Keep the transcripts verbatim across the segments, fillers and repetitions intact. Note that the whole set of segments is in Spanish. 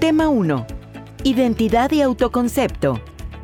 Tema uno. Identidad y autoconcepto.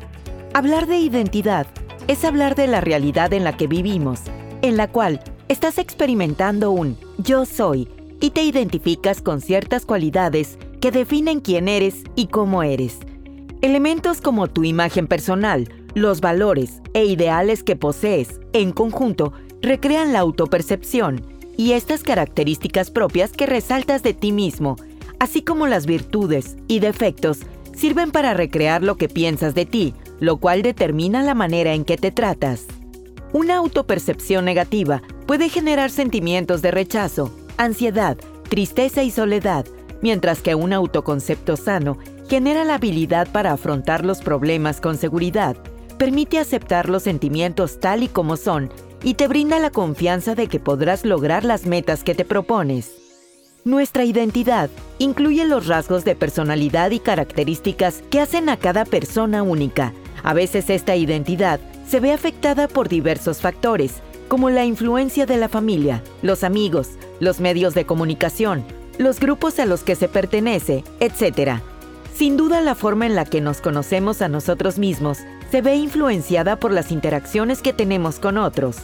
Hablar de identidad es hablar de la realidad en la que vivimos, en la cual estás experimentando un yo soy y te identificas con ciertas cualidades que definen quién eres y cómo eres. Elementos como tu imagen personal, los valores e ideales que posees, en conjunto, recrean la autopercepción y estas características propias que resaltas de ti mismo, así como las virtudes y defectos, sirven para recrear lo que piensas de ti, lo cual determina la manera en que te tratas. Una autopercepción negativa puede generar sentimientos de rechazo, ansiedad, tristeza y soledad, mientras que un autoconcepto sano genera la habilidad para afrontar los problemas con seguridad, permite aceptar los sentimientos tal y como son y te brinda la confianza de que podrás lograr las metas que te propones. Nuestra identidad incluye los rasgos de personalidad y características que hacen a cada persona única. A veces esta identidad se ve afectada por diversos factores, como la influencia de la familia, los amigos, los medios de comunicación, los grupos a los que se pertenece, etcétera. Sin duda, la forma en la que nos conocemos a nosotros mismos se ve influenciada por las interacciones que tenemos con otros.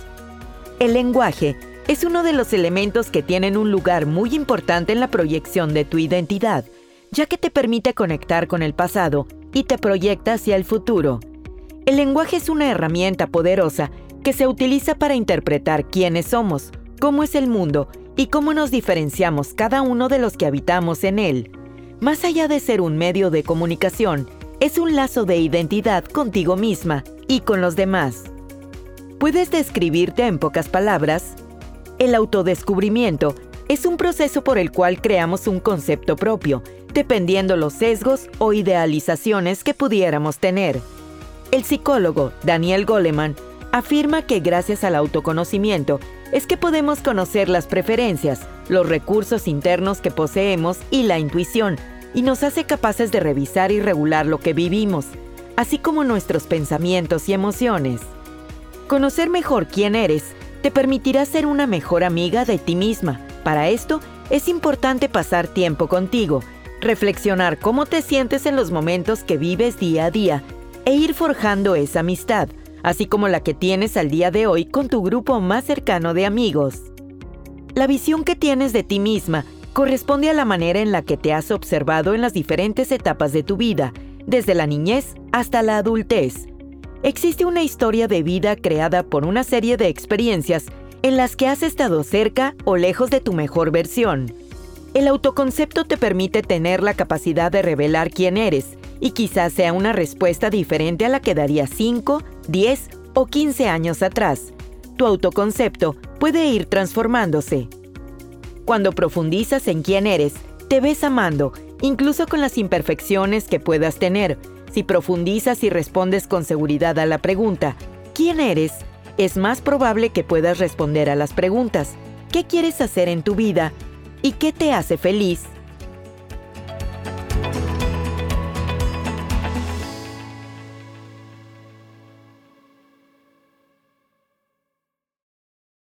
El lenguaje es uno de los elementos que tienen un lugar muy importante en la proyección de tu identidad, ya que te permite conectar con el pasado y te proyecta hacia el futuro. El lenguaje es una herramienta poderosa que se utiliza para interpretar quiénes somos, cómo es el mundo y cómo nos diferenciamos cada uno de los que habitamos en él. Más allá de ser un medio de comunicación, es un lazo de identidad contigo misma y con los demás. ¿Puedes describirte en pocas palabras? El autodescubrimiento es un proceso por el cual creamos un concepto propio, dependiendo los sesgos o idealizaciones que pudiéramos tener. El psicólogo Daniel Goleman afirma que gracias al autoconocimiento es que podemos conocer las preferencias, los recursos internos que poseemos y la intuición, y nos hace capaces de revisar y regular lo que vivimos, así como nuestros pensamientos y emociones. Conocer mejor quién eres te permitirá ser una mejor amiga de ti misma. Para esto, es importante pasar tiempo contigo, reflexionar cómo te sientes en los momentos que vives día a día e ir forjando esa amistad, así como la que tienes al día de hoy con tu grupo más cercano de amigos. La visión que tienes de ti misma corresponde a la manera en la que te has observado en las diferentes etapas de tu vida, desde la niñez hasta la adultez. Existe una historia de vida creada por una serie de experiencias en las que has estado cerca o lejos de tu mejor versión. El autoconcepto te permite tener la capacidad de revelar quién eres, y quizás sea una respuesta diferente a la que darías cinco, diez o quince años atrás. Tu autoconcepto puede ir transformándose. Cuando profundizas en quién eres, te ves amando, incluso con las imperfecciones que puedas tener. Si profundizas y respondes con seguridad a la pregunta ¿quién eres?, es más probable que puedas responder a las preguntas ¿qué quieres hacer en tu vida? ¿Y qué te hace feliz?